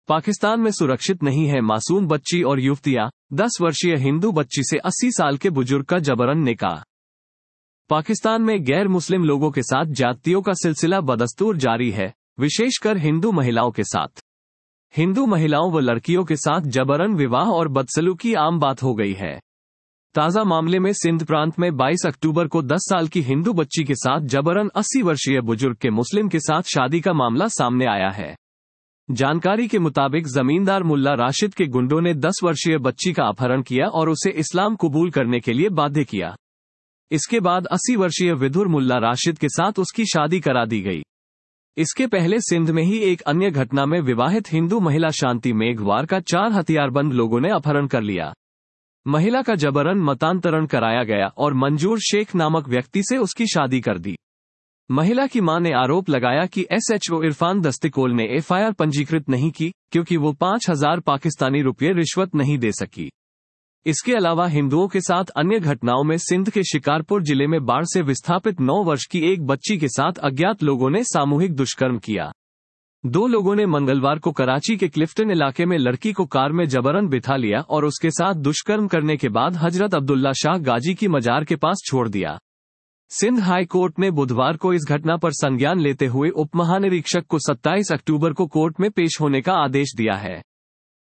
पाकिस्तान में सुरक्षित नहीं है मासूम बच्ची और युवतियां, 10 वर्षीय हिंदू बच्ची से 80 साल के बुजुर्ग का जबरन निकाह। पाकिस्तान में गैर मुस्लिम लोगों के साथ ज्यादतियों का सिलसिला बदस्तूर जारी है, विशेषकर हिंदू महिलाओं के साथ। हिंदू महिलाओं व लड़कियों के साथ जबरन विवाह और बदसलूकी आम बात हो गई है। ताज़ा मामले में सिंध प्रांत में 22 अक्टूबर को 10 साल की हिंदू बच्ची के साथ जबरन 80 वर्षीय बुजुर्ग के मुस्लिम के साथ शादी का मामला सामने आया है। जानकारी के मुताबिक जमींदार मुल्ला राशिद के गुंडों ने 10 वर्षीय बच्ची का अपहरण किया और उसे इस्लाम कबूल करने के लिए बाध्य किया। इसके बाद 80 वर्षीय विधुर मुल्ला राशिद के साथ उसकी शादी करा दी गई। इसके पहले सिंध में ही एक अन्य घटना में विवाहित हिंदू महिला शांति मेघवार का 4 हथियारबंद लोगों ने अपहरण कर लिया। महिला का जबरन मतांतरण कराया गया और मंजूर शेख नामक व्यक्ति से उसकी शादी कर दी। महिला की मां ने आरोप लगाया कि एसएचओ इरफान दस्तिकोल ने एफआईआर पंजीकृत नहीं की क्योंकि वो 5000 पाकिस्तानी रुपये रिश्वत नहीं दे सकी। इसके अलावा हिंदुओं के साथ अन्य घटनाओं में सिंध के शिकारपुर जिले में बाढ़ से विस्थापित 9 वर्ष की एक बच्ची के साथ अज्ञात लोगों ने सामूहिक दुष्कर्म किया। 2 लोगों ने मंगलवार को कराची के क्लिफ्टन इलाके में लड़की को कार में जबरन बिठा लिया और उसके साथ दुष्कर्म करने के बाद हजरत अब्दुल्ला शाह गाजी की मजार के पास छोड़ दिया। सिंध हाई कोर्ट ने बुधवार को इस घटना पर संज्ञान लेते हुए उप महानिरीक्षक को 27 अक्टूबर को कोर्ट में पेश होने का आदेश दिया है।